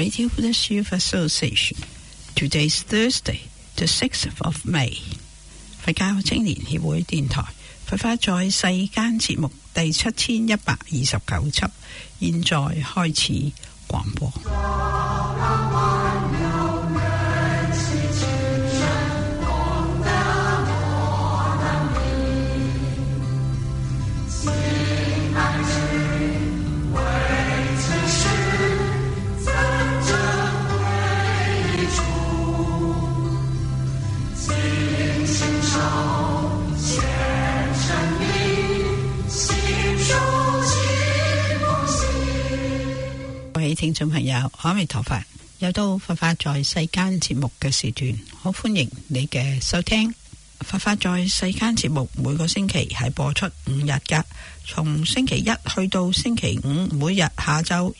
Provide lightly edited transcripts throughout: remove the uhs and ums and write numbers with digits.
Radio Buddhist Youth Association. Today is Thursday, the 6th of May. 佛教青年協會電台佛法在世間節目第7129輯，現在開始廣播。各位聽眾朋友，阿彌陀佛，又到佛法在世間節目嘅時段，好歡迎你嘅收聽。佛法在世間節目每個星期係播出5日噶，從星期一去到星期五，每日下晝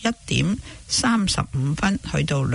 1:35去到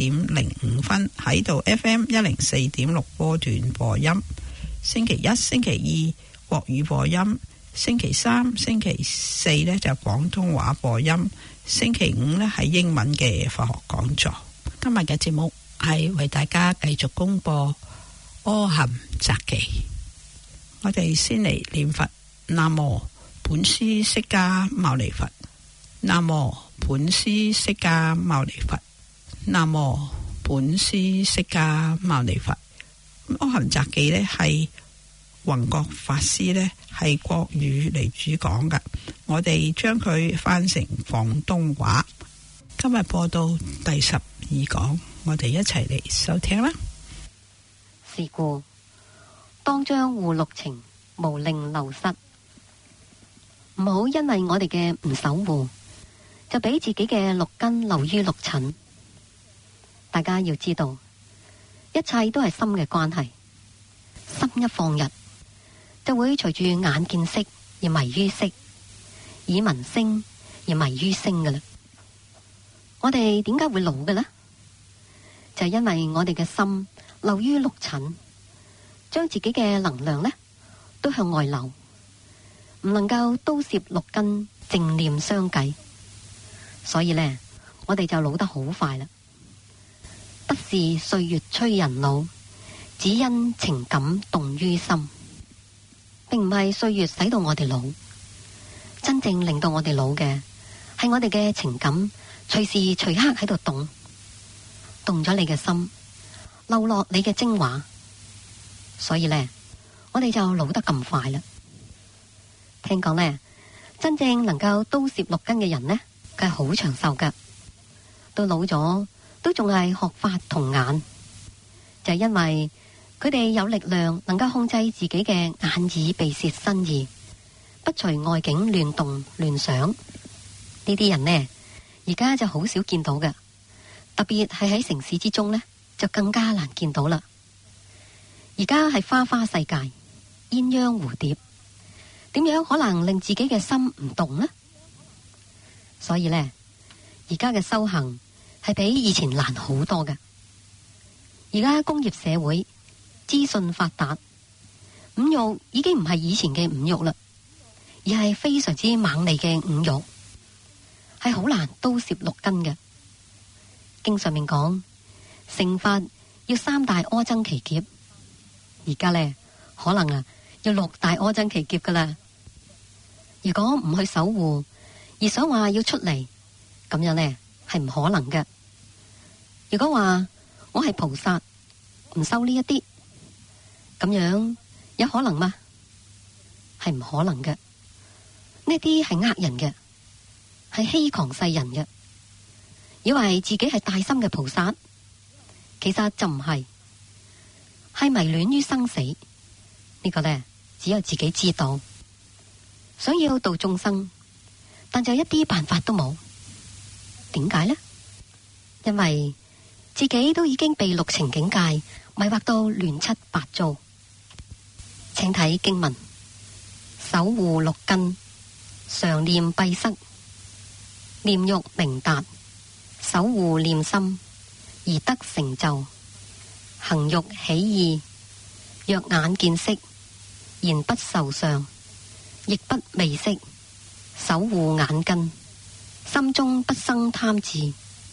2:05喺度 FM 104.6波段播音。星期一、星期二國語播音，星期三、星期四呢就廣東話播音，星期五呢係英文嘅佛學講座。今日嘅節目係為大家繼續公播阿含雜記。我哋先嚟念佛：南無本師釋迦牟尼佛，南無本師釋迦牟尼佛，南無本師釋迦牟尼佛。阿含雜記呢係宏覺法師呢係國語嚟主講噶，我哋將佢翻成廣東話。今日播到第12講，我哋一齊嚟收聽啦。 是故當將護六情，無令流失。唔好因為我哋嘅唔守護，就俾自己嘅六根流於六塵。大家要知道，一切都係心嘅關係。心一放逸，就會隨住眼見色而迷於色，耳聞聲而迷於聲㗎喇。我哋點解會老嘅呢？就係因為我哋嘅心流於六塵，將自己嘅能量呢都向外流，唔能夠都攝六根正念相繼，所以呢，我哋就老得好快啦。不是歲月催人老，只因情感動於心。並唔係歲月使到我哋老，真正令到我哋老嘅係我哋嘅情感隨時隨刻喺度動咗你嘅心，流落你嘅精華，所以呢，我哋就老得咁快啦。聽講呢，真正能夠都攝六根嘅人呢，佢係好長壽噶，到老咗都仲係學法童顏，就係因為佢哋有力量能夠控制自己嘅眼耳鼻舌身意，不隨外境亂動亂想。呢啲人呢，而家就好少見到嘅，特別係喺城市之中呢，就更加難見到啦。而家係花花世界，鴛鴦蝴蝶，點樣可能令自己嘅心唔動呢？所以呢，而家嘅修行係比以前難好多嘅。而家工業社會，資訊發達，五欲已經唔係以前嘅五欲啦，而係非常之猛利嘅五欲，係好難都攝六根嘅。經上面講，成佛要3大阿僧祇劫，而家呢，可能要6大阿僧祇劫噶啦。如果唔去守護，而想話要出嚟，咁樣呢係唔可能嘅。如果話我係菩薩，唔修呢一啲，咁樣有可能嗎？係唔可能嘅。呢啲係呃人嘅，係欺狂世人嘅，以為自己係大心嘅菩薩，其實就唔係，係迷戀於生死。呢個呢，只有自己知道。想要度眾生，但就一啲辦法都冇。點解呢？因為自己都已經被六情境界迷惑到亂七八糟。請睇經文：守護六根，常念閉塞，念欲明達，守護念心，而得成就。行欲起意，若眼見色，言不受相，亦不未色，守護眼根，心中不生貪志，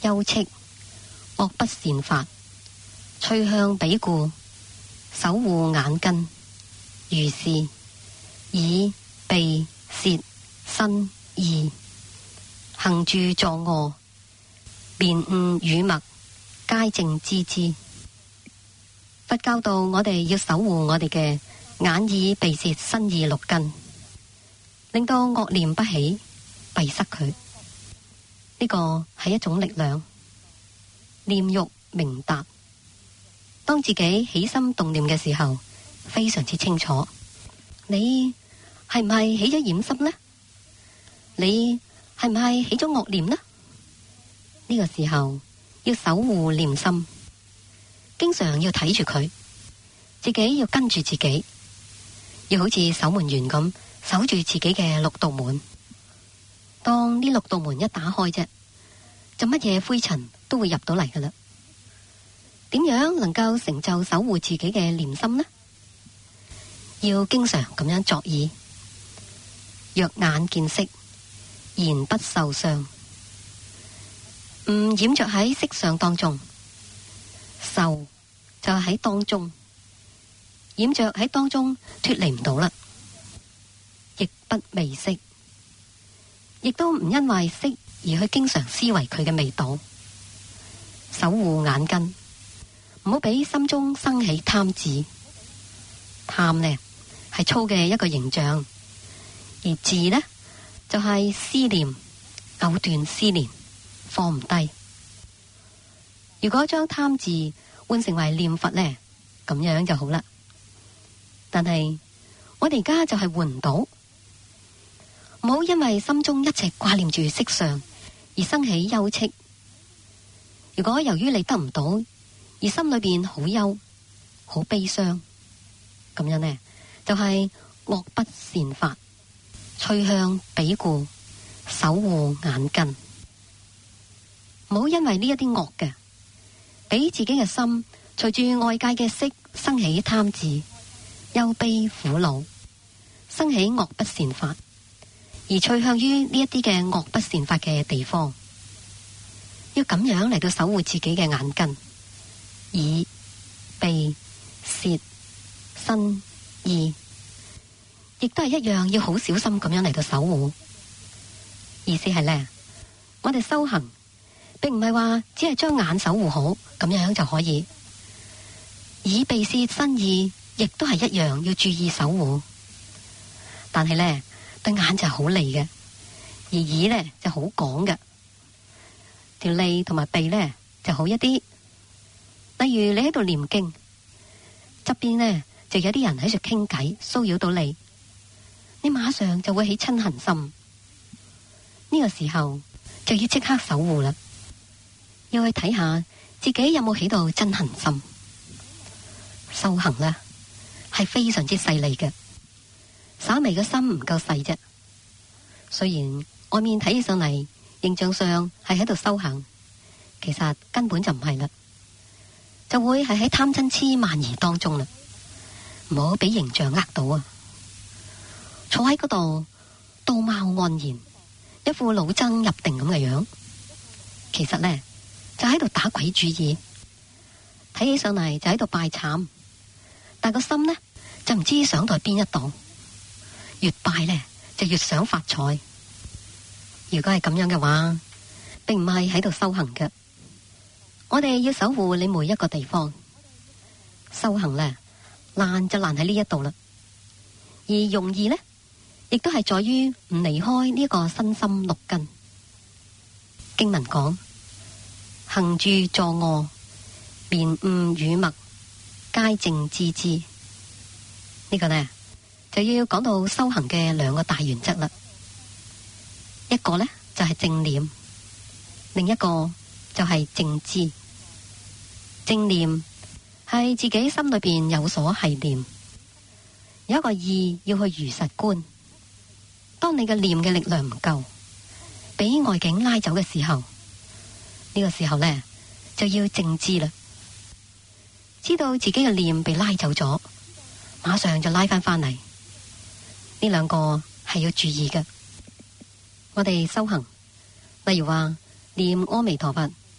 休戚，惡不善法，趨向彼故，守護眼根，如是耳鼻舌身意，行住坐臥，面誤語默，皆正知之。佛教導我哋要守護我哋嘅眼耳鼻舌身意六根，令到惡念不起，閉塞佢。呢個係一種力量，念欲明達。當自己起心動念嘅時候，非常之清楚，你係唔係起咗染心呢？你係唔係起咗惡念呢？呢個時候要守護念心，經常要睇住佢，自己要跟住自己，要好似守門員咁守住自己嘅六道門。當呢六道門一打開啫，就乜嘢灰塵都會入到嚟噶啦。點樣能夠成就守護自己嘅念心呢？要經常咁樣作意，若眼見色，言不受相，唔染着喺色相當中，受就喺當中，染着喺當中脫離唔到啦，亦不味色，亦都唔因為色而去經常思維佢嘅味道，守護眼根，唔好俾心中生起貪字。貪呢係粗嘅一個形象，而字呢就係思念，藕斷絲連，放唔低。如果將貪字換成為念佛呢，咁樣就好啦。但係我哋而家就係換唔到，唔好因為心中一直掛念住色相而生起憂戚。如果由於你得唔到而心裏邊好憂好悲傷，咁樣呢就係惡不善法，趨向彼故，守護眼根。唔好因為呢一啲惡嘅，俾自己嘅心隨住外界嘅色生起貪字、憂悲苦惱，生起惡不善法，而趨向於呢一啲嘅惡不善法嘅地方。要咁樣嚟到守護自己嘅眼根、耳、鼻、舌、身、意，亦都係一樣要好小心咁樣嚟到守護。意思係呢，我哋修行並唔係話只係將眼守護好咁樣就可以，耳、鼻、舌、身、意亦都係一樣要注意守護。但係呢，對眼就係好利嘅，而耳呢就好廣嘅，條脷同埋鼻呢就好一啲。例如你喺度念經，側邊呢就有啲人喺度傾偈，騷擾到你，你馬上就會起嗔恨心。呢個時候就要即刻守護啦，要去睇下自己有冇起到嗔恨心。修行呢係非常之細膩嘅，稍微嘅心唔夠細啫。雖然外面睇起上嚟形象上係喺度修行，其實根本就唔係啦，就會係喺貪嗔癡慢疑當中啦。唔好俾形象呃到啊！坐喺嗰度道貌岸然，一副老僧入定咁嘅樣，其實呢就喺度打鬼主意，睇起上嚟就喺度拜懺，但個心呢就唔知想到邊一度，越拜呢就越想發財。如果係咁樣嘅話，並唔係喺度修行嘅。我哋要守護你每一個地方，修行呢難就難喺呢一度啦，而容易呢亦都係在於唔離開呢個身心六根。經文講，行住坐臥，面誤語默，皆正知之。呢個呢就要講到修行嘅兩個大原則啦。一個呢就係正念，另一個就係正知。正念係自己心裏邊有所繫念，有一個意要去如實觀。當你嘅念嘅力量唔夠，俾外境拉走嘅時候，呢個時候呢就要正知啦。知道自己嘅念被拉走咗，馬上就拉翻返嚟。呢兩個係要注意嘅。我哋修行，例如話念阿彌陀佛，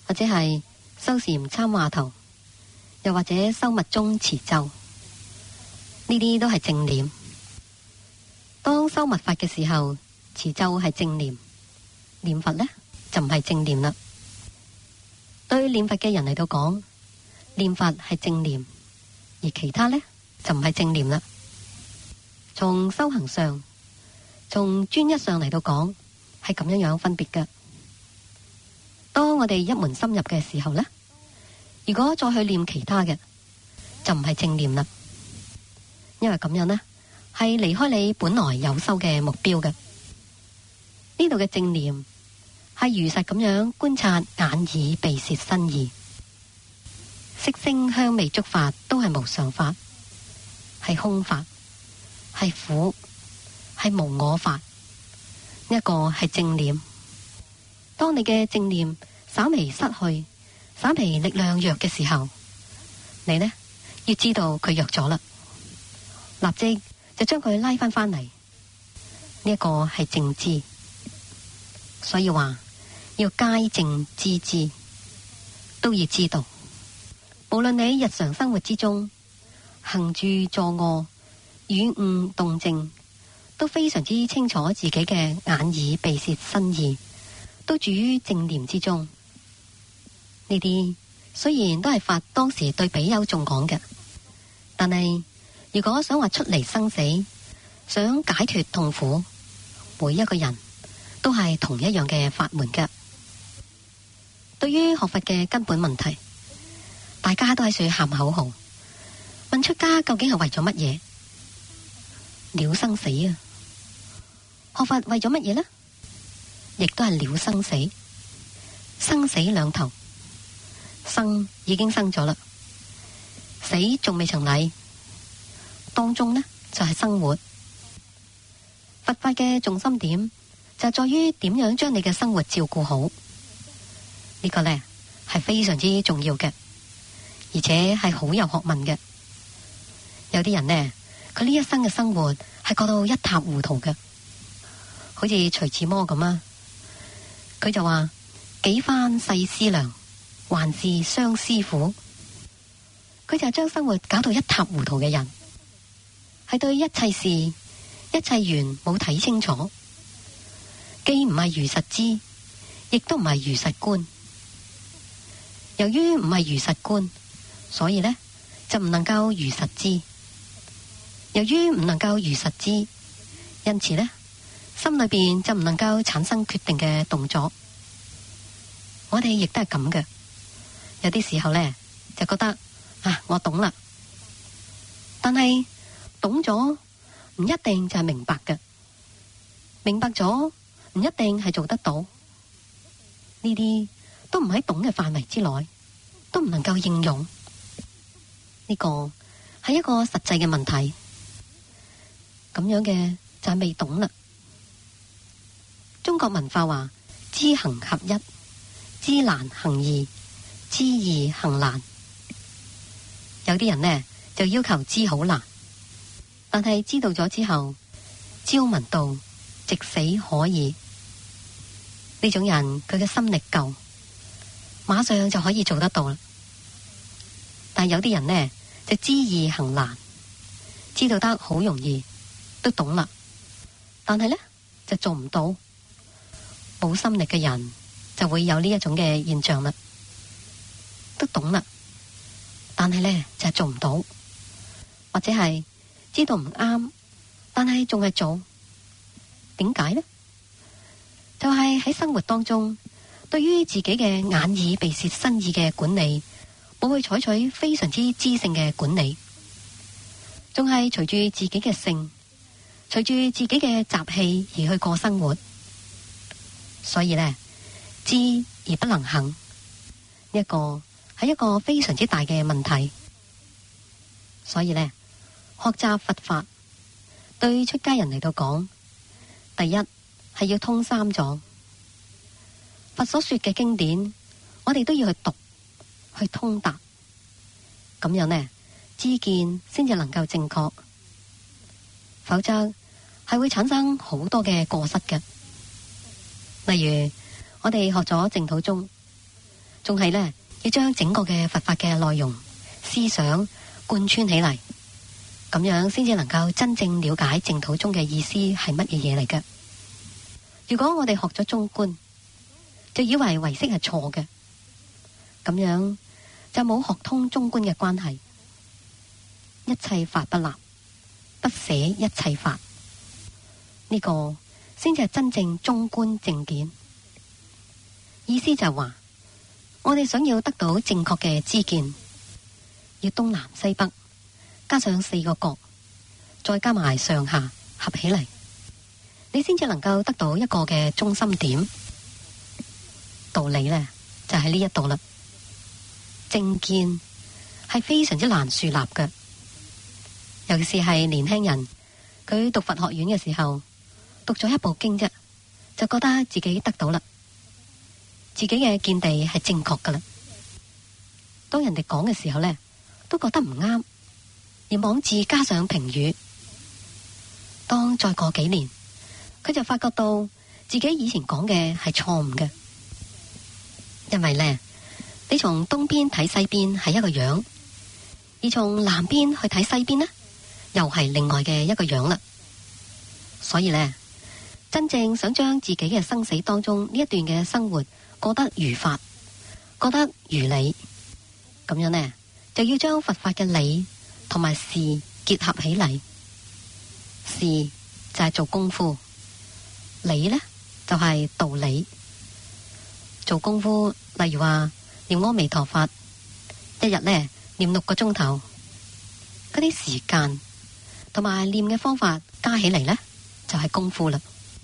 或者係修禪參話頭，又或者修密宗持咒，呢啲都係正念。當修密法嘅時候，持咒係正念，念佛呢就唔係正念啦。對念佛嘅人嚟到講，念佛係正念，而其他呢就唔係正念啦。從修行上，從專一上嚟到講，係咁樣分別嘅。當我哋一門深入嘅時候呢，如果再去念其他嘅，就唔係正念啦。因為咁樣呢，係離開你本來有修嘅目標嘅。呢度嘅正念係如實咁樣觀察眼耳鼻舌身意，色聲香味觸法都係無常法，係空法，係苦，係無我法。呢一個係正念。當你嘅正念稍微失去，稍微力量弱嘅時候，你呢要知道佢弱咗啦，立即就將佢拉翻嚟。呢一個係正知。所以話要皆正知之，都要知道。無論你日常生活之中行住坐臥語悟動靜，都非常之清楚自己嘅眼耳鼻舌身意都處於正念之中。呢啲雖然都係佛當時對比丘眾講嘅，但係如果想話出離生死，想解脫痛苦，每一個人都係同一樣嘅法門嘅。對於學佛嘅根本問題，大家都喺度喊口號，問出家究竟係為咗乜嘢？了生死啊！學佛為咗乜嘢呢？亦都係了生死，生死兩頭，生已經生咗啦，死仲未曾嚟，當中呢就係生活。佛法嘅重心點就在於點樣將你嘅生活照顧好，呢個呢係非常之重要嘅，而且係好有學問嘅。有啲人呢，佢呢一生嘅生活係過到一塌糊塗嘅，好似徐志摩咁啊。佢就話：幾番世思量，還是相思苦。佢就係將生活搞到一塌糊塗嘅人，係對一切事、一切緣冇睇清楚，既唔係如實知，亦都唔係如實觀。由於唔係如實觀，所以呢就唔能夠如實知。由於唔能夠如實知，因此呢心裏邊就唔能夠產生決定嘅動作。我哋亦都係咁嘅，有啲時候呢就覺得啊，我懂啦，但係懂咗唔一定就係明白嘅，明白咗唔一定係做得到。呢啲都唔喺懂嘅範圍之內，都唔能夠應用。呢個係一個實際嘅問題，咁樣嘅就係未懂啦。中國文化話：知行合一，知難行易，知易行難。有啲人呢就要求知好難，但係知道咗之後，朝聞道，夕死可以。呢種人佢嘅心力夠，馬上就可以做得到啦。但有啲人呢就知易行難，知道得好容易，都懂啦，但係呢就做唔到。冇心力嘅人就會有呢一種嘅現象啦，都懂啦，但係呢就係做唔到，或者係知道唔啱，但係仲係做。點解呢？就係喺生活當中，對於自己嘅眼耳鼻舌身意嘅管理，冇去採取非常之知性嘅管理，仲係隨住自己嘅性，隨住自己嘅習氣而去過生活。所以呢，知而不能行，一個係一個非常之大嘅問題。所以呢，學習佛法對出家人嚟到講，第一係要通三藏。佛所說嘅經典，我哋都要去讀，去通達，咁樣呢，知見先至能夠正確，否則係會產生好多嘅過失嘅。例如我哋學咗淨土宗， 仲係呢，要將整個嘅佛法嘅內容思想貫穿起嚟，咁樣先至能夠真正了解淨土中嘅意思係乜嘢嘢嚟嘅。如果我哋學咗中觀，就以為唯識係錯嘅，咁樣就冇學通中觀嘅關係。一切法不立，不捨一切法，呢個先至係真正中觀正見。意思就係話，我哋想要得到正確嘅知見，要東南西北加上四個角，再加埋上下合起嚟，你先至能夠得到一個嘅中心點。道理呢，就喺呢一度啦。正見係非常之難樹立嘅，尤其是係年輕人，佢讀佛學院嘅時候，讀咗一部經啫，就覺得自己得到啦，自己嘅見地係正確噶啦。當人哋講嘅時候呢，都覺得唔啱，而妄自加上評語。當再過幾年，佢就發覺到自己以前講嘅係錯誤嘅。因為呢，你從東邊睇西邊係一個樣，而從南邊去睇西邊呢，又係另外嘅一個樣啦。所以呢，真正想將自己嘅生死當中呢一段嘅生活過得如法，過得如理，咁樣呢，就要將佛法嘅理同埋事結合起嚟。事就係做功夫，理呢就係道理。做功夫，例如話念阿彌陀佛，一日呢念6個鐘頭，嗰啲時間同埋念嘅方法加起嚟呢，就係功夫啦。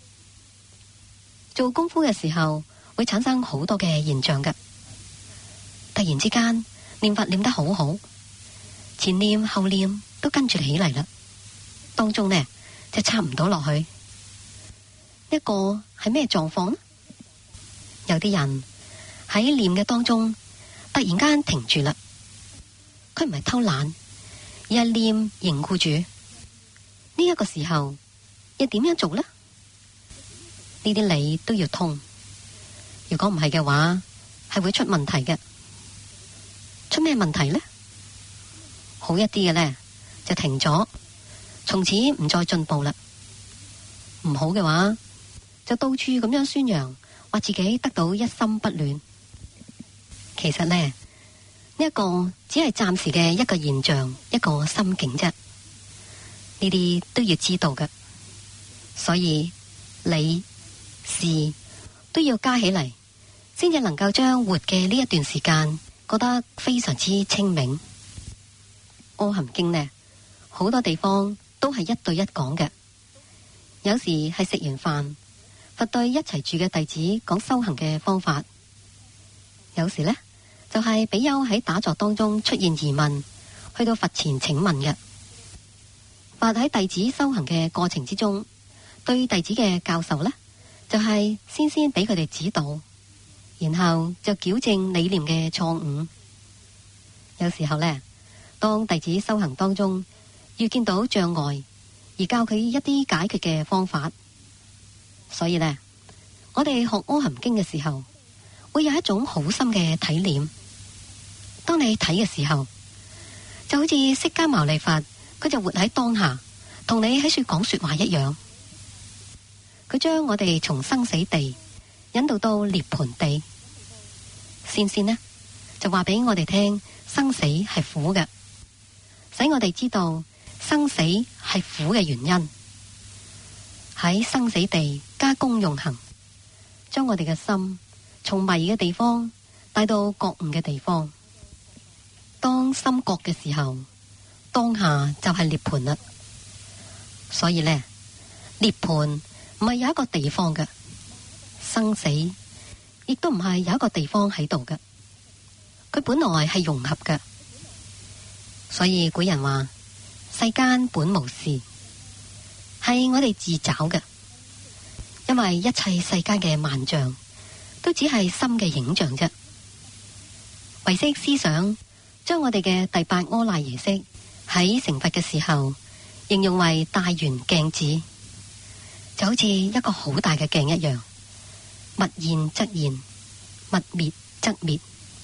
做功夫嘅時候會產生好多嘅現象嘅，突然之間念佛念得好好，前念後念都跟住起嚟啦，當中呢就插唔到落去。一個係咩狀況呢？有啲人喺念嘅當中突然間停住啦，佢唔係偷懶，而係念凝固住。呢一個時候要點樣做呢？呢啲理都要通，如果唔係嘅話，係會出問題嘅。出咩問題呢？好一啲嘅呢，就停咗，從此唔再進步啦。唔好嘅話，就到處咁樣宣揚，話自己得到一心不亂。其實呢，呢一個只係暫時嘅一個現象，一個心境啫。呢啲都要知道嘅，所以理事都要加起嚟，先至能夠將活嘅呢一段時間覺得非常之清明。阿含經呢，好多地方都係一對一講嘅，有時係食完飯，佛對一齊住嘅弟子講修行嘅方法，有時呢，就係比丘喺打坐當中出現疑問，去到佛前請問嘅。佛喺弟子修行嘅過程之中，對弟子嘅教授呢，就係先俾佢哋指導，然後就矯正理念嘅錯誤。有時候呢，當弟子修行當中要見到障礙，而教佢一啲解決嘅方法。所以呢，我哋學阿含經嘅時候，會有一種好深嘅體念。當你睇嘅時候，就好似釋迦牟尼佛，佢就活喺當下，同你喺處講說話一樣。佢將我哋從生死地引導到涅槃地，先呢就話俾我哋聽，生死係苦嘅，使我哋知道生死係苦嘅原因。喺生死地加功用行，將我哋嘅心從迷嘅地方帶到覺悟嘅地方。當心覺嘅時候，當下就係涅槃啦。所以呢，涅槃唔係有一個地方嘅，生死亦都唔係有一個地方喺度嘅，佢本來係融合嘅。所以古人話世間本無事，係我哋自找嘅。因為一切世間嘅萬象都只係心嘅影像啫。唯識思想將我哋嘅第八阿賴耶識喺成佛嘅時候形容為大圓鏡子，就好似一個好大嘅鏡一樣，物現則現，物滅則滅，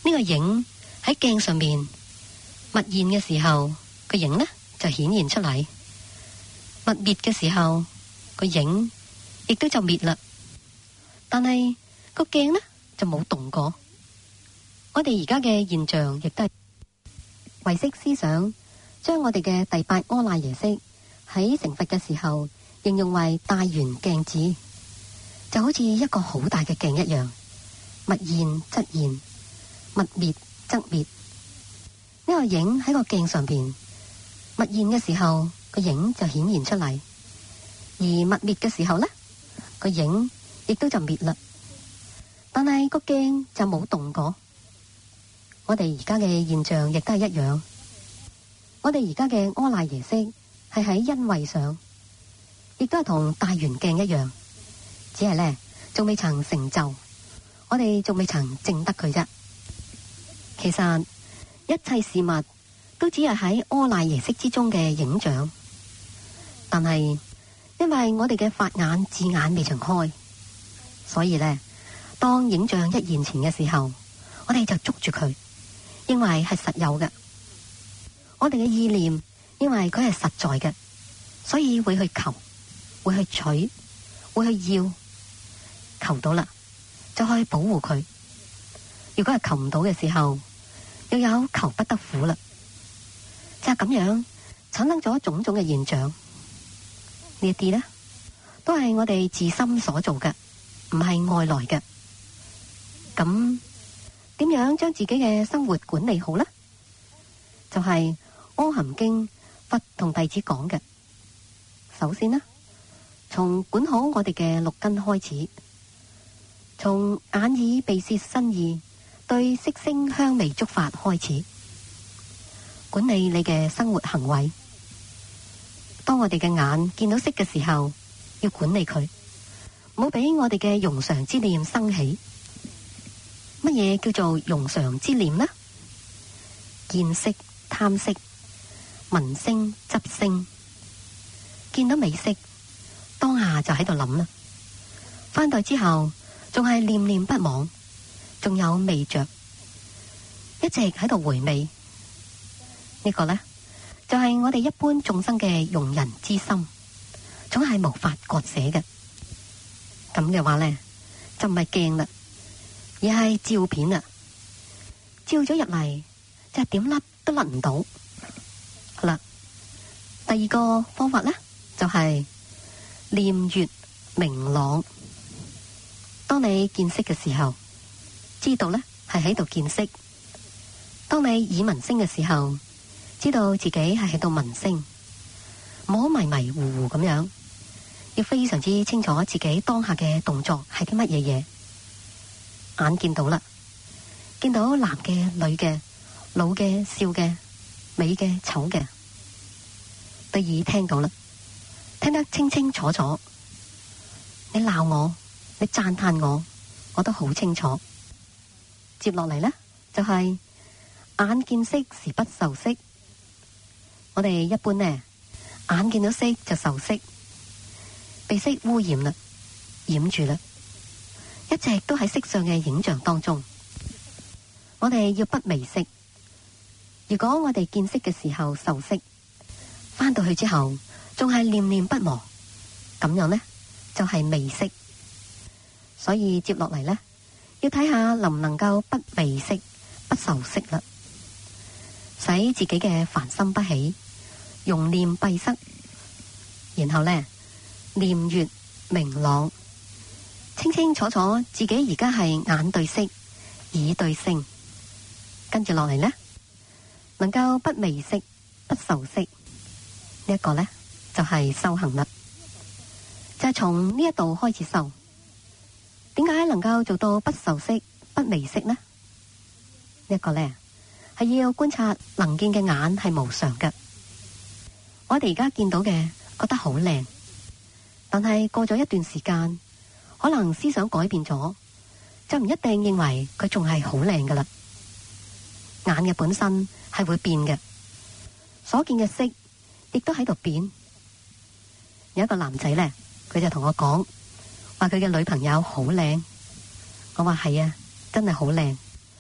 呢個影喺鏡上面密現嘅時候，個影呢就顯現出嚟；密滅嘅時候，個影亦都就滅啦。但係個鏡呢就冇動過。我哋而家嘅現象亦都係唯識思想將我哋嘅第八阿賴耶識喺成佛嘅時候形容為大圓鏡子，就好似一個好大嘅鏡一樣，密現則現，密滅則滅。呢個影喺個鏡上邊密現嘅時候，個影就顯現出嚟；而密滅嘅時候呢，個影亦都就滅啦。但係個鏡就冇動過。我哋而家嘅現象亦都係一樣。我哋而家嘅阿賴耶識係喺因位上，亦都係同大圓鏡一樣，只係呢仲未曾成就，我哋仲未曾證得佢啫。其實一切事物都只係喺阿賴耶識之中嘅影像，但係因為我哋嘅法眼智眼未曾開，所以呢，當影像一現前嘅時候，我哋就捉住佢，認為係實有嘅。我哋嘅意念因為佢係實在嘅，所以會去求，會去取，會去要。求到啦，就可以保護佢。如果係求唔到嘅時候，又有求不得苦啦。就係咁樣產生咗種種嘅現象。呢一啲呢，都係我哋自心所做嘅，唔係外來嘅。咁點樣將自己嘅生活管理好呢？就係阿含經佛同弟子講嘅。首先呢，從管好我哋嘅六根開始，從眼耳鼻舌身意對色聲香味觸法開始，管理你嘅生活行為。當我哋嘅眼見到色嘅時候，要管理佢，唔好俾我哋嘅庸常之念生起。乜嘢叫做庸常之念呢？見色貪色，聞聲執聲，見到美色，當下就喺度諗啦。翻到之後，仲係念念不忘，仲有味着，一直喺度回味。呢個呢，就係我哋一般眾生嘅庸人之心，總係無法割捨嘅。咁嘅話呢，就唔係鏡啦，而係照片啊！照咗入嚟，就係點甩都甩唔到。好啦，第二個方法呢，就係念悅明朗。當你見色嘅時候，知道呢係喺度見色；當你耳聞聲嘅時候，知道自己係喺度聞聲。唔好迷迷糊糊咁樣，要非常之清楚自己當下嘅動作係啲乜嘢嘢。眼見到啦，見到男嘅、女嘅、老嘅、少嘅、美嘅、醜嘅。對耳聽到啦，聽得清清楚楚。你鬧我，你讚嘆我，我都好清楚。接落嚟呢，就係眼見色時不受色。我哋一般呢，眼見到色就受色，被色污染啦，染住啦，一直都喺色上嘅影像當中。我哋要不迷色。如果我哋見色嘅時候受色，翻到去之後仲係念念不忘，咁樣呢，就係迷色。所以接落嚟呢，要睇下能唔能夠不迷色、不受色啦，使自己嘅煩心不起，用念閉塞，然後呢，念悅明朗，清清楚楚自己而家係眼對色、耳對聲。跟住落嚟呢，能夠不迷色、不受色，呢一個呢，就係修行啦。就係從呢一度開始修。點解能夠做到不受色、不迷色呢？呢一個呢，係要觀察能見嘅眼係無常嘅。我哋而家見到嘅覺得好靚，但係過咗一段時間，可能思想改變咗，就唔一定認為佢仲係好靚噶啦。眼嘅本身係會變嘅，所見嘅色亦都喺度變。有一個男仔呢，佢就同我講，話佢嘅女朋友好靚。我話係啊，真係好靚，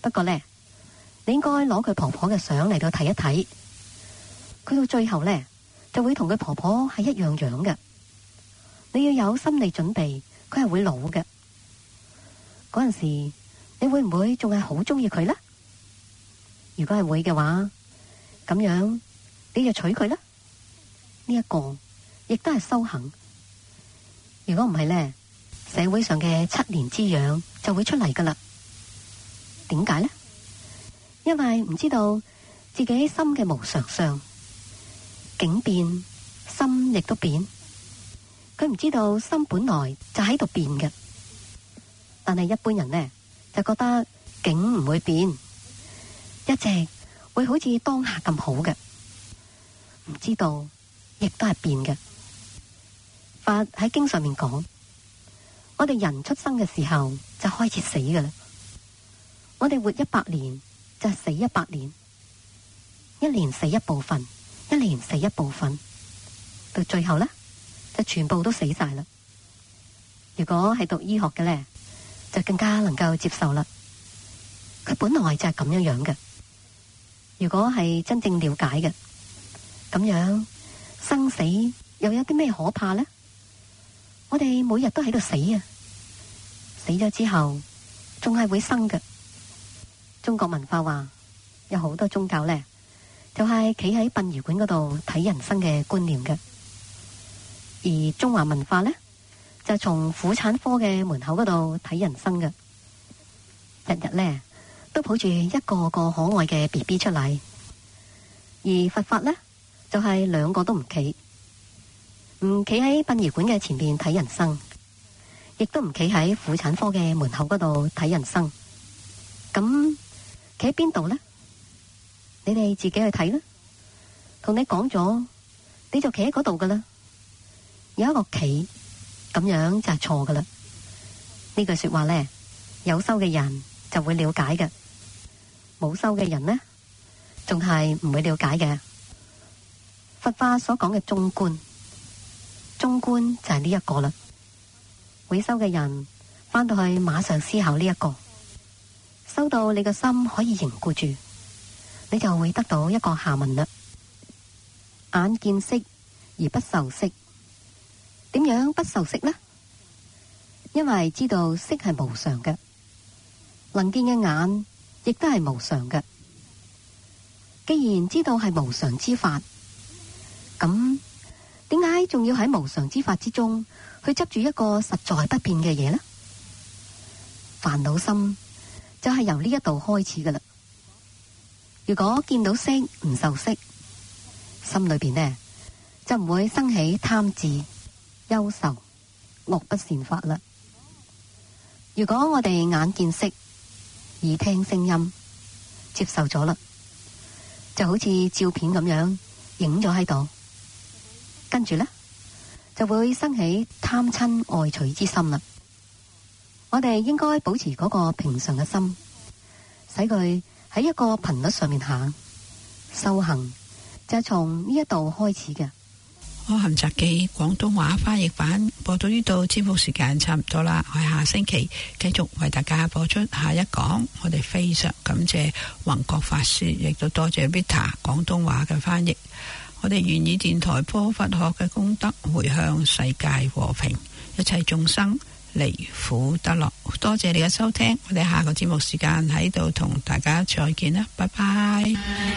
不過呢，你應該攞佢婆婆嘅相嚟到睇一睇，佢到最後呢，就會同佢婆婆係一樣樣嘅。你要有心理準備，佢係會老嘅。嗰陣時，你會唔會仲係好中意佢呢？如果係會嘅話，咁樣你就娶佢啦。呢一個亦都係修行。如果唔係呢，社會上嘅7年之癢就會出嚟噶啦。點解呢？因為唔知道自己心嘅無常相，境變，心亦都變。佢唔知道心本來就喺度變嘅，但係一般人呢，就覺得境唔會變，一直會好似當下咁好嘅，唔知道亦都係變嘅。佛喺經上面講，我哋人出生嘅時候就開始死㗎啦。我哋活100年就死100年，一年死一部分，一年死一部分，到最後呢，就全部都死晒啦。如果係讀醫學嘅呢，就更加能夠接受啦。佢本來就係咁樣樣嘅。如果係真正了解嘅，咁樣生死又有啲咩可怕呢？我哋每日都喺度死啊，死咗之後仲係會生嘅。中國文化話有好多宗教呢，就係企喺殯儀館嗰度睇人生嘅觀念嘅。而中華文化呢，就從婦產科嘅門口嗰度睇人生嘅，日日呢，都抱住一個個可愛嘅 BB 出嚟。而佛法呢，就係2個都唔企喺殯儀館嘅前面睇人生，亦都唔企喺婦產科嘅門口嗰度睇人生。咁企喺邊度呢？你哋自己去睇啦。同你講咗，你就企喺嗰度噶啦。有一個企咁樣就係錯噶啦。呢句說話呢，有修嘅人就會了解嘅，冇修嘅人呢，仲係唔會了解嘅。佛法所講嘅中觀就係呢一個啦。會修嘅人翻到去馬上思考呢一個，修到你個心可以凝固住，你就會得到一個下文啦。眼見色而不受色，點樣不受色呢？因為知道色係無常嘅，能見嘅眼亦都係無常嘅。既然知道係無常之法，咁點解仲要喺無常之法之中去執住一個實在不變嘅嘢呢？煩惱心就係由呢一度開始噶啦。如果見到色唔受色，心裏邊呢就唔會生起貪智、憂愁、惡不善法啦。如果我哋眼見色，耳聽聲音，接受咗啦，就好似照片咁樣影咗喺度，跟住呢就會生起貪嗔愛取之心啦。我哋應該保持嗰個平常嘅心，使佢喺一個頻率上面行。修行就係從呢一度開始嘅。 阿含雜記廣東話翻譯版播到呢度，節目時間差唔多啦。我下星期繼續為大家播出下一講。我哋非常感謝宏覺法師，亦都多謝 Vita 廣東話嘅翻譯。我哋願以電台播佛學嘅功德，回向世界和平，一切眾生離苦得樂。多謝你嘅收聽，我哋下個節目時間喺度同大家再見啦，拜拜。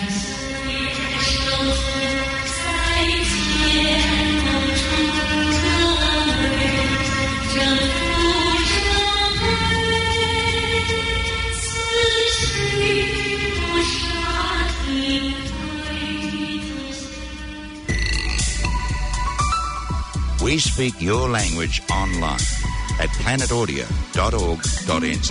We speak your language online at planetaudio.org.nz.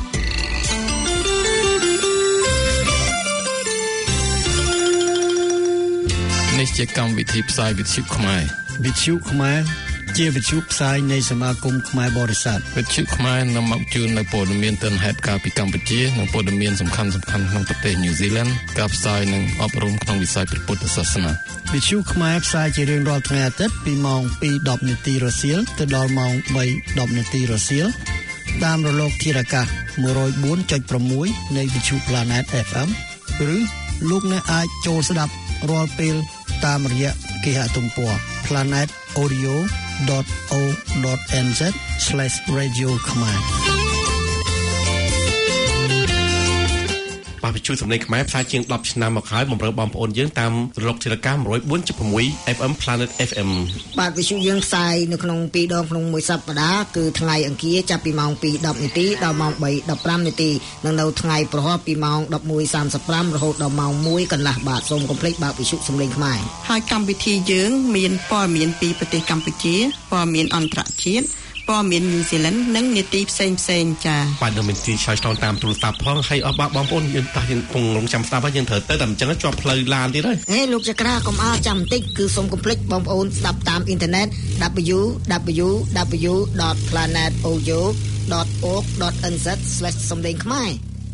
នេះជាកម្មវិធីផ្សាយវិទ្យុខ្មែរវិទ្យុខ្មែរជាវិទ្យុផ្សាយនៃសមាគមខ្មែរបរិស័ទវិទ្យុខ្មែរនាំមកជូននៅព័ត៌មានទិន្នហេតុការពីកម្ពុជានិងព័ត៌មានសំខាន់ៗក្នុងប្រទេសញូហ្សេឡង់ការផ្សាយនិងអប់រំក្នុងវិស័យព្រះពុទ្ធសាសនាវិទ្យុខ្មែរផ្សាយជារៀងរាល់ថ្ងៃអាទិត្យពីម៉ោង 2:10 នាទីរសៀលទៅដល់ម៉ោង 3:10 នាទីរសៀលតាមរលកធារកាស 104.6 នៃវិទ្យុ Planet FM ឬលោកអ្នកអាចចូលស្ដាប់រាល់ពេលតាមរយៈគេហទំព័រ planetaudio.org.nz/radio ខ្មែរបាទវិទ្យុសំឡេងខ្មែរផ្សាយជាង10ឆ្នាំមកហើយបម្រើបងប្អូនយើងតាមរលកធាតុអាកាស 104.6 FM Planet FM បាទវិទ្យុយើងផ្សាយនៅក្នុង2ដងក្នុងមួយសប្តាហ៍គឺថ្ងៃអង្គារចាប់ពីម៉ោង 2:10 នាទីដល់ម៉ោង 3:15 នាទីនិងនៅថ្ងៃព្រហស្បតិ៍ពីម៉ោង 11:35 រហូតដល់ម៉ោង 1 កន្លះបាទសូមកុំភ្លេចបើកវិទ្យុសំឡេងខ្មែរហើយកម្មវិធីយើងមានព័ត៌មានពីប្រទេសកម្ពុជាព័ត៌មានអន្តរជាតិព័ត៌មាន New Zealand និងនីតិផ្សេងចា៎បាទនៅមានទីឆ្លើយឆ្លងតាមទូរស័ព្ទផងហើយអស់បងប្អូនយើងតោះយើងពងរងចាំស្ដាប់ហើយយើងត្រូវទៅតែអញ្ចឹងជាប់ផ្លូវឡានទៀតហើយលោកចក្រាកុំអល់ចាំបន្តិចគឺសូមកុំភ្លេចបងប្អូនស្ដាប់តាមអ៊ីនធឺណិត www.planetaudio.org.nz/សំឡេងខ្មែរ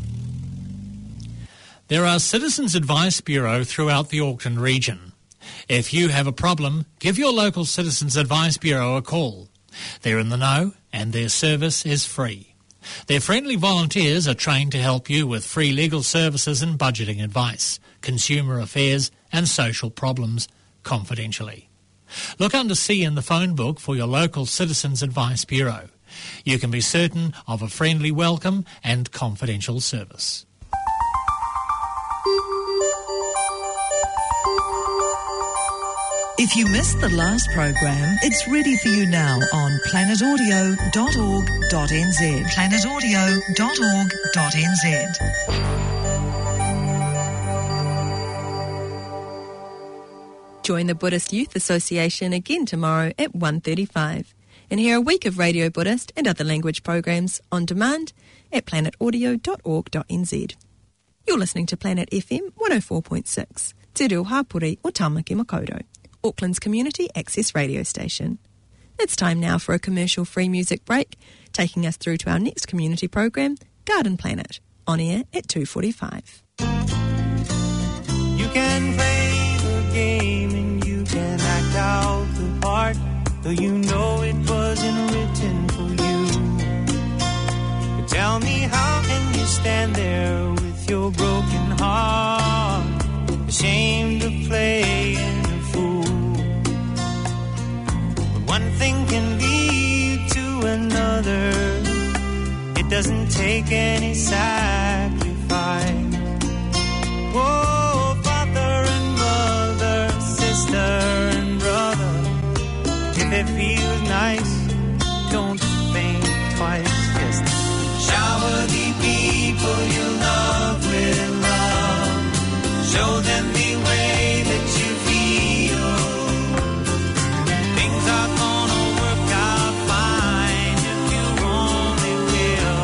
There are Citizens Advice Bureau throughout the Auckland region. If you have a problem, give your local Citizens Advice Bureau a call. They're in the know and their service is free. Their friendly volunteers are trained to help you with free legal services and budgeting advice, consumer affairs and social problems confidentially. Look under C in the phone book for your local Citizens Advice Bureau. You can be certain of a friendly welcome and confidential service. If you missed the last program, it's ready for you now on planetaudio.org.nz. planetaudio.org.nz. Join the Buddhist Youth Association again tomorrow at 1:35 and hear a week of Radio Buddhist and other language programs on demand at planetaudio.org.nz. You're listening to Planet FM 104.6, Te Reo Hapori o Tamaki Makaurau, Auckland's community access radio station. It's time now for a commercial-free music break, taking us through to our next community program, Garden Planet, on air at 2:45. You can play the game and you can act out the part, though you know it wasn't written for you. But tell me, how can you stand there with your broken heart, ashamed of playing a fool? But one thing can lead to another. It doesn't take any sacrifice. Oh, father and mother, sister and brother, if it feels nice, don't think twice. Just shower the people you love with love. Show them the way that you feel. Things are gonna work out fine if you only will.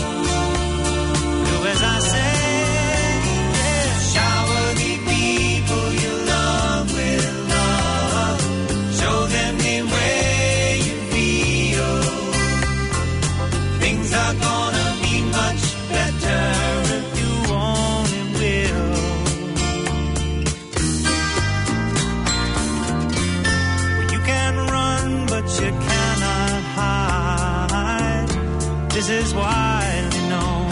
Do as I say, yeah. Shower the people you love with love. Show them the way you feel. Things are gonna be much better if you only will. But you cannot hide. This is widely known.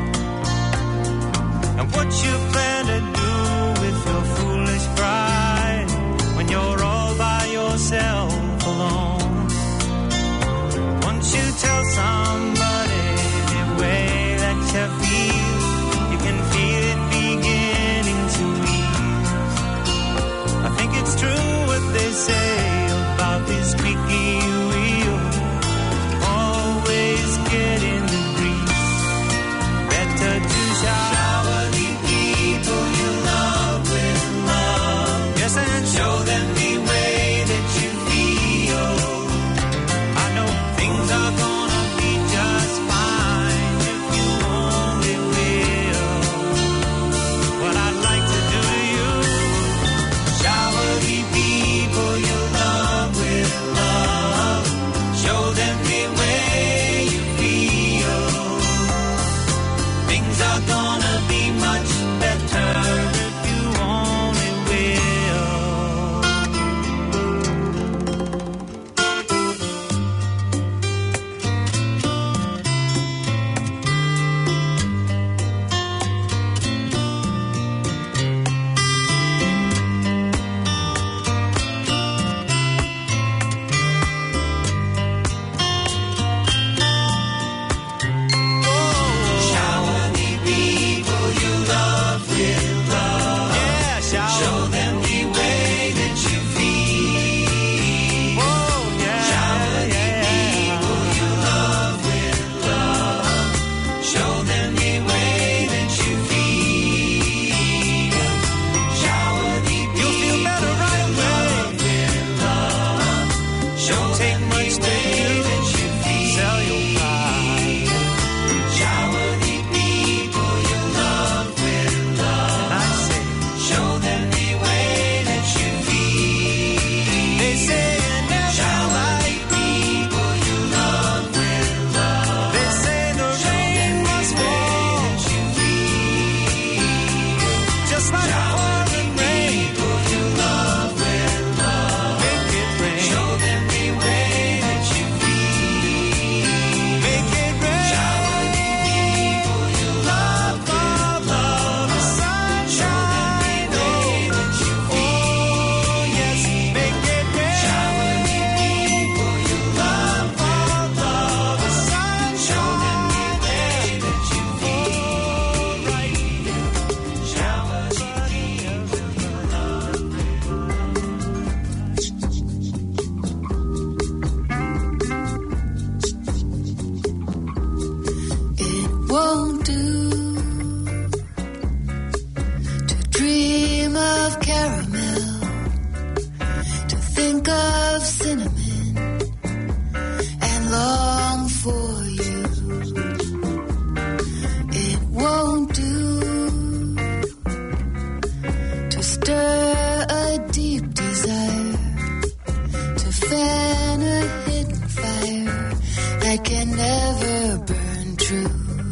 And what you plan to do with your foolish pride when you're all by yourself alone? Once you tell somebody the way that you feel, you can feel it beginning to ease. I think it's true what they say about this squeaky wheel, always get in the think of cinnamon and long for you. It won't do to stir a deep desire, to fan a hidden fire that can never burn true.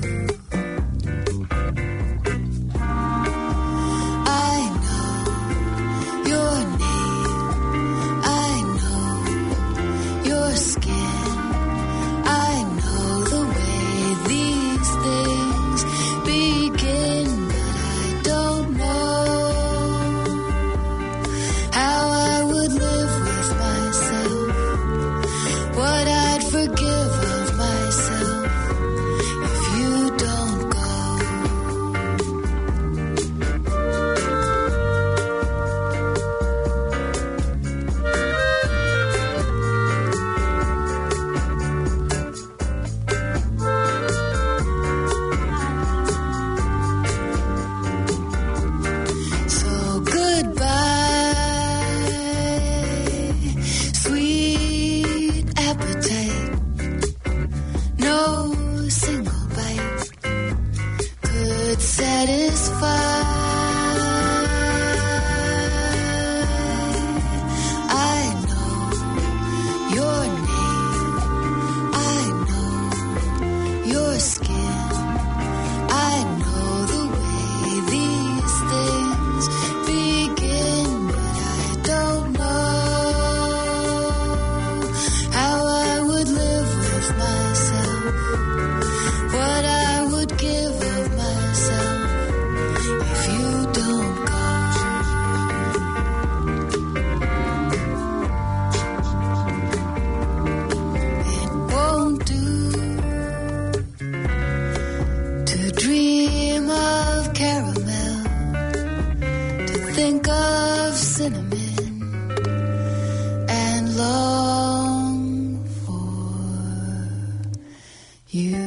I know your name, I know your skin, I know the way these things begin, but I don't know how I would live with myself, what I'd forgive of myself if you don't go. So goodbye, sweet appetite. No single bite could satisfy. I know your name, I know your skin, I know the way these things begin, but I don't know how I would live with myself, what I would give of myself if you don't go. It won't do to dream of caramel, to think of cinnamon and long for you.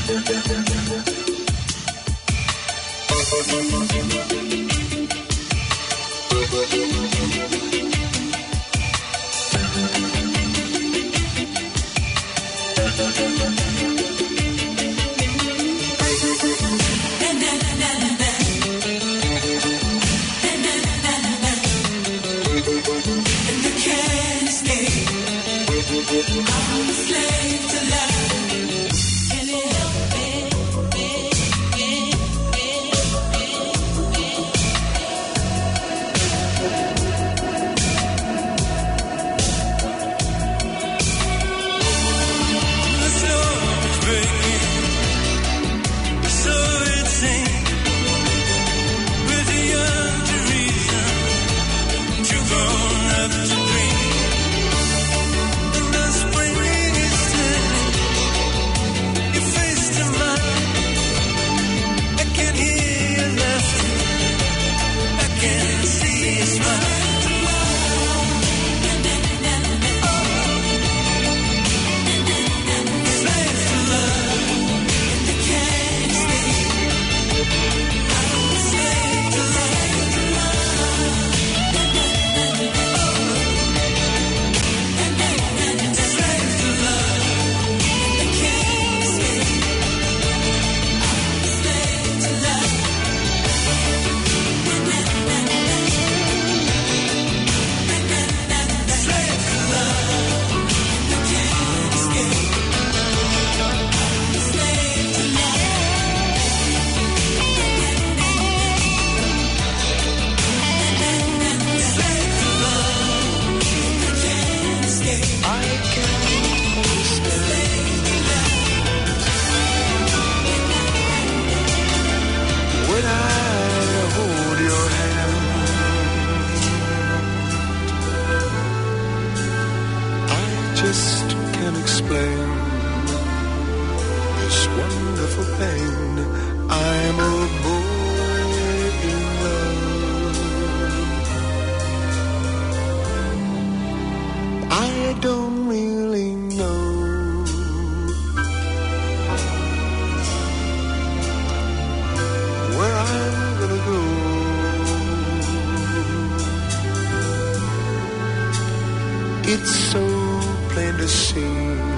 It's so plain to see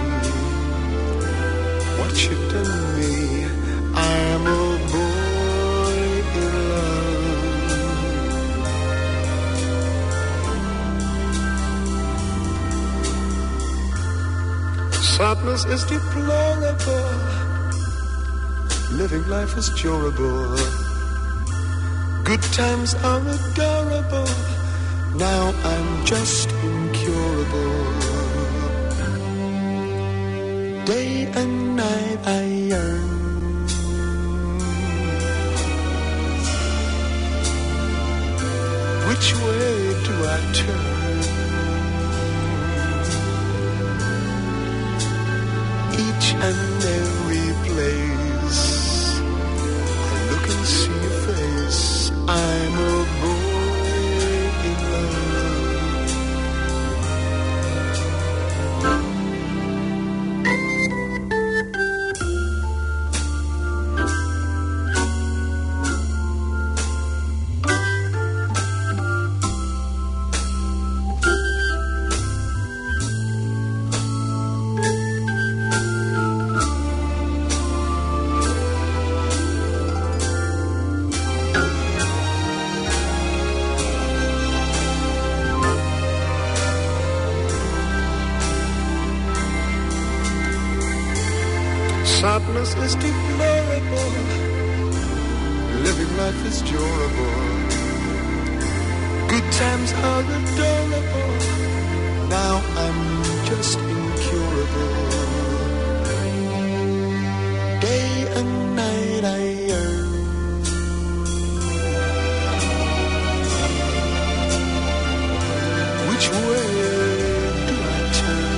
what you've done to me. I'm a boy in love. Sadness is deplorable. Living life is durable. Good times are adorable. Now I'm just incurable. Day and night I yearn. Which way do I turn? Each and every place I look and see your face. I'm a boy in love. Sadness is deplorable. Living life is durable. Good times are adorable. Now I'm just incurable. Day and night I yearn. Which way do I turn?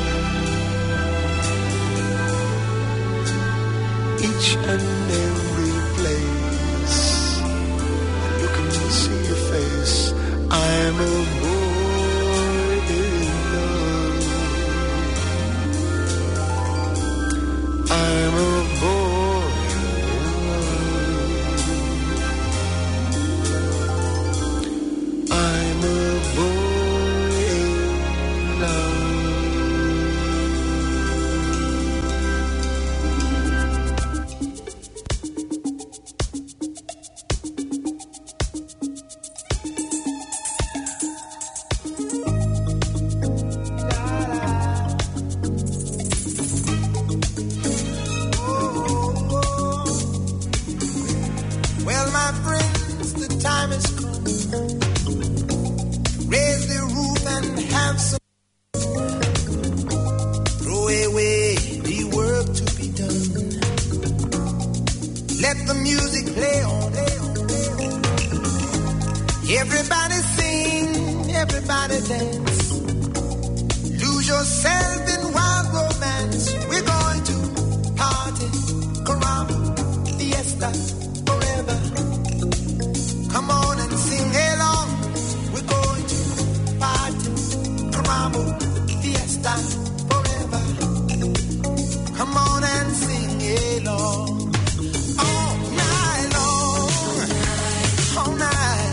Each and every place I look and see your face. I'm a boy in love. I'm a boy play on. Everybody sing, everybody dance. Lose yourself in wild romance. We're going to party, caramba, fiesta, forever. Come on and sing along. We're going to party, caramba, fiesta, forever. Come on and sing along. All night long, all night.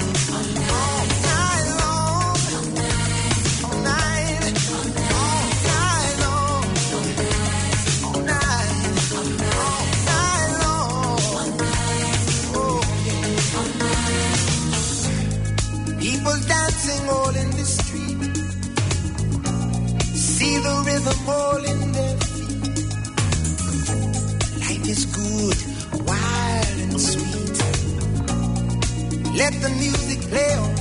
All in the street, see the rhythm all in their feet. Life is good, wild and sweet. Let the music play on.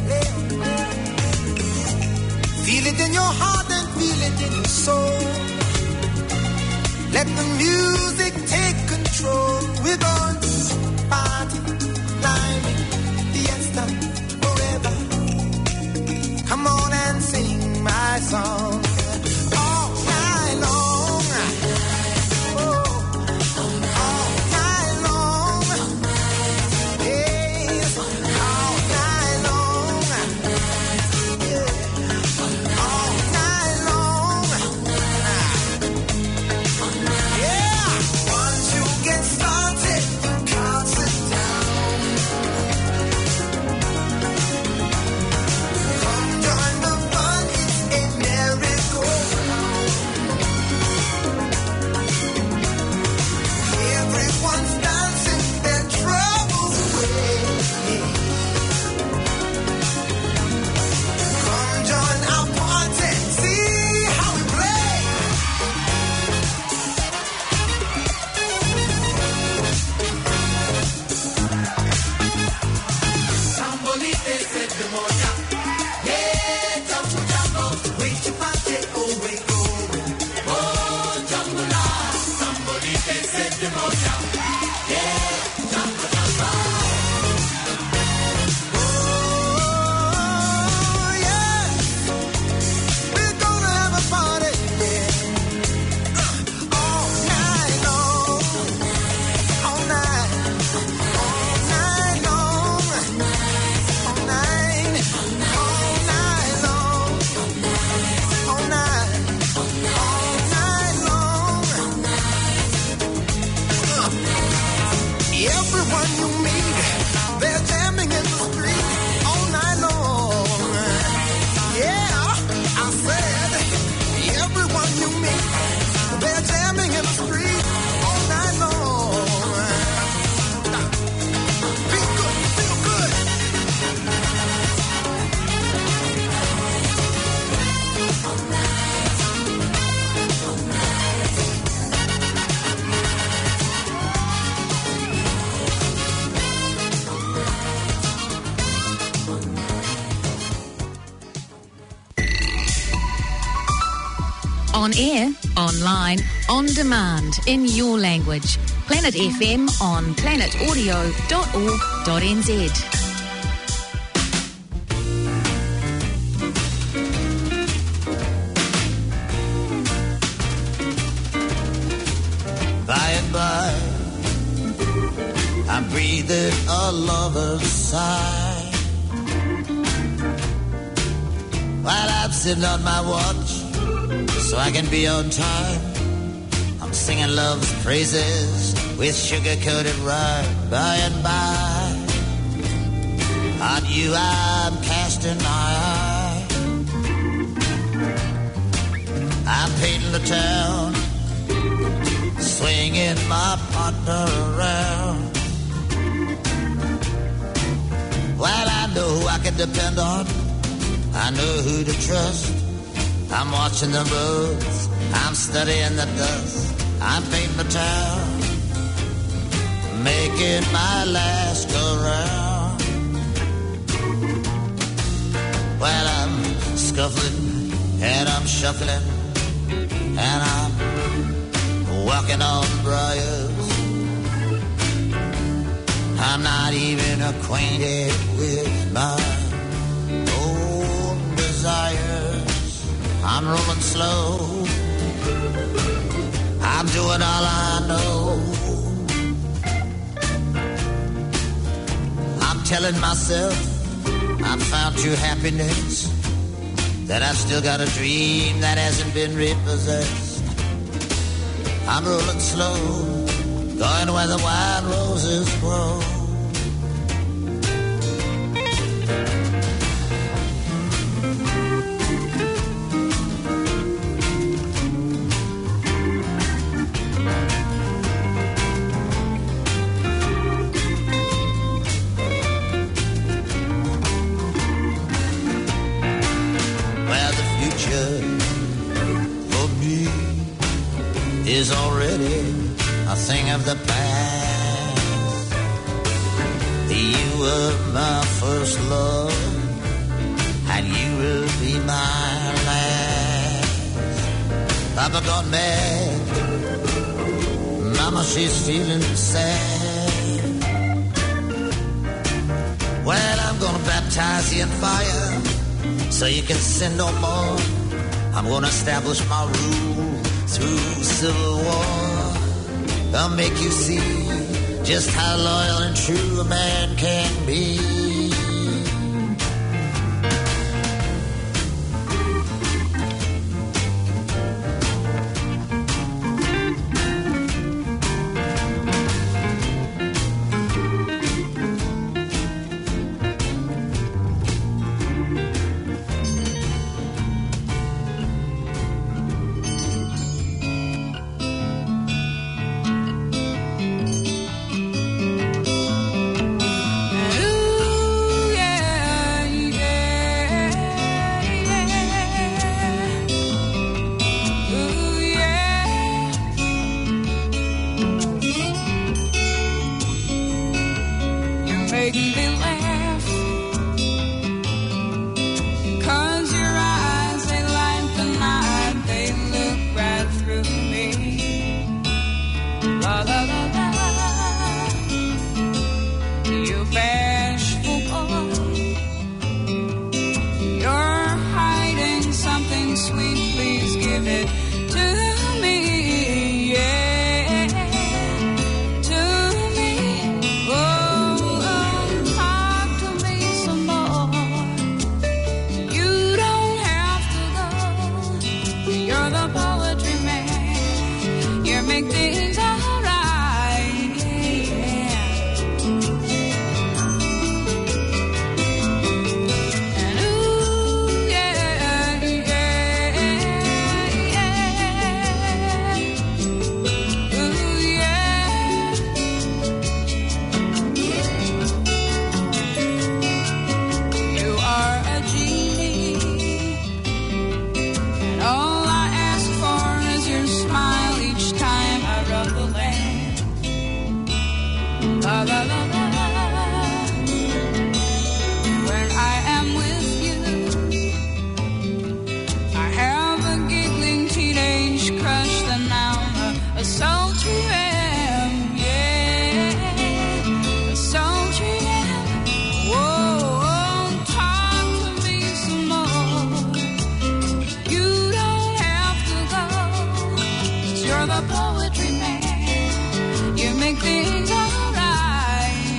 Feel it in your heart and feel it in your soul. Let the music take control. We're going to party, climbing, fiesta, forever. Come on and sing my song all night long. Oh, all night long. Yes, all night long. Yeah, all night long. Yeah, once you get started, you can't sit down. On air, online, on demand, in your language. Planet FM on planetaudio.org.nz. By and by, I'm breathing a lover's sigh, while I'm sitting on my watch so I can be on time. I'm singing love's praises with sugar-coated rhyme. By and by, on you I'm casting my eye. I'm painting the town, swinging my partner around. Well, I know who I can depend on, I know who to trust. I'm watching the roads, I'm studying the dust. I'm painting the town, making my last go round. Well, I'm scuffling and I'm shuffling and I'm walking on briars. I'm not even acquainted with my own desires. I'm rolling slow. I'm doing all I know. I'm telling myself I've found true happiness, that I've still got a dream that hasn't been repossessed. I'm rolling slow, going where the wild roses grow. Is already a thing of the past. You were my first love, and you will be my last. Papa gone mad, Mama she's feeling sad. Well, I'm gonna baptize you in fire, so you can sin no more. I'm gonna establish my rule through civil war. I'll make you see just how loyal and true a man can be. You're the poetry man. You make things alright.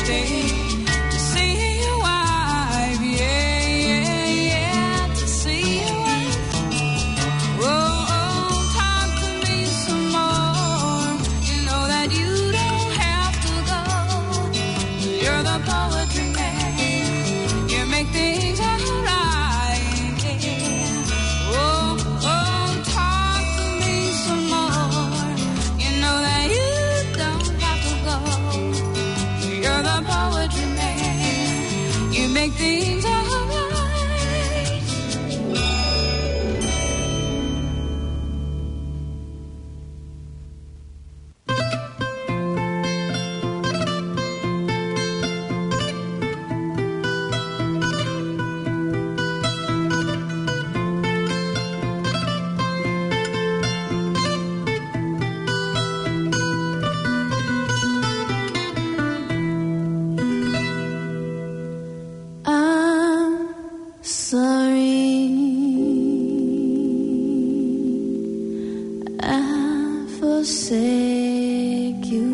stay to see your wife. Yeah, yeah, yeah, to see your wife. Oh, talk to me some more. You know that you don't have to go. You're the poetry man. You make things alright. Yeah. Oh, talk to me some more. You know that you don't have to go. You're the poetry man. You make things alright. I'm sorry I forsake you.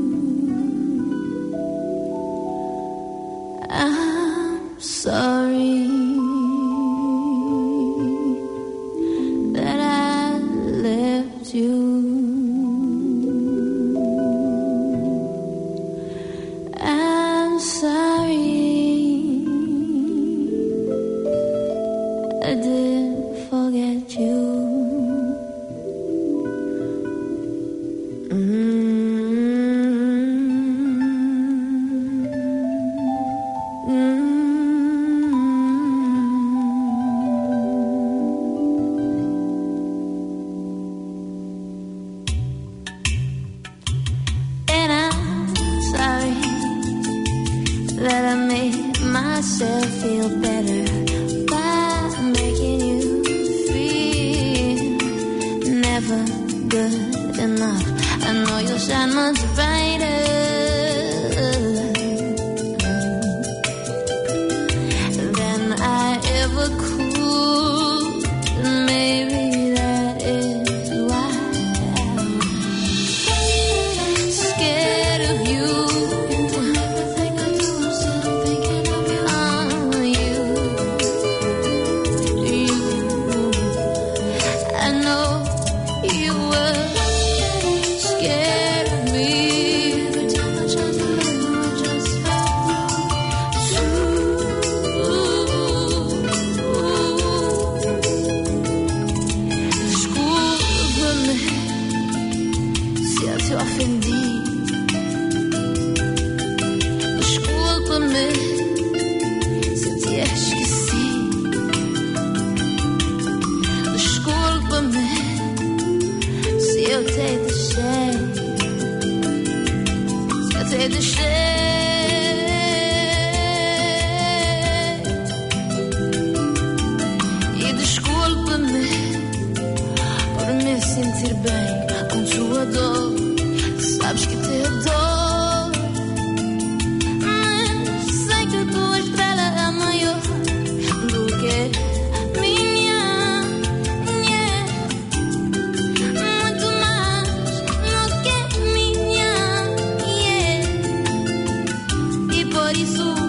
I'm sorry that I left you. I'm sorry I didn't forget you. And I'm sorry that I made myself feel better by making you feel never good enough. I know you'll shine much brighter than I ever could. Maybe that is why I'm scared of you. Everything I do, I'm still thinking of you. I know you were scared of me. Every time I tried to let you, I just felt Desculpa-me se eu te ofendi. Desculpa-me se eu te esqueci. Desculpa-me se eu te deixei. Se eu te deixei. E desculpa-me por me sentir bem com tua dor. Sabes que te adoro, mas sei que a tua estrela é maior do que minha. Muito mais do que minha. E por isso